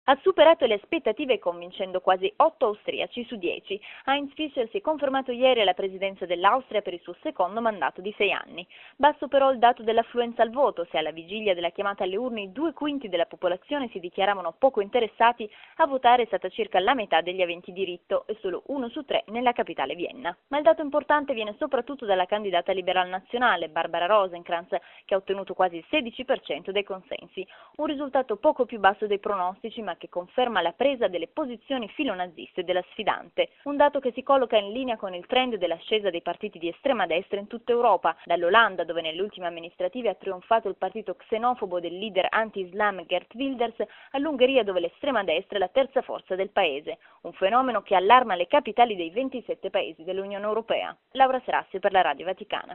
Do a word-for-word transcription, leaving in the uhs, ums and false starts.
Ha superato le aspettative convincendo quasi otto austriaci su dieci. Heinz Fischer si è confermato ieri alla presidenza dell'Austria per il suo secondo mandato di sei anni. Basso però il dato dell'affluenza al voto, se alla vigilia della chiamata alle urne i due quinti della popolazione si dichiaravano poco interessati, a votare è stata circa la metà degli aventi diritto e solo uno su tre nella capitale Vienna. Ma il dato importante viene soprattutto dalla candidata liberal nazionale, Barbara Rosenkranz, che ha ottenuto quasi il sedici per cento dei consensi, un risultato poco più basso dei pronostici, ma che conferma la presa delle posizioni filonaziste della sfidante, un dato che si colloca in linea con il trend dell'ascesa dei partiti di estrema destra in tutta Europa, dall'Olanda, dove nelle ultime amministrative ha trionfato il partito xenofobo del leader anti-Islam Geert Wilders, all'Ungheria, dove l'estrema destra è la terza forza del paese, un fenomeno che allarma le capitali dei ventisette paesi dell'Unione Europea. Laura Serassi per la Radio Vaticana.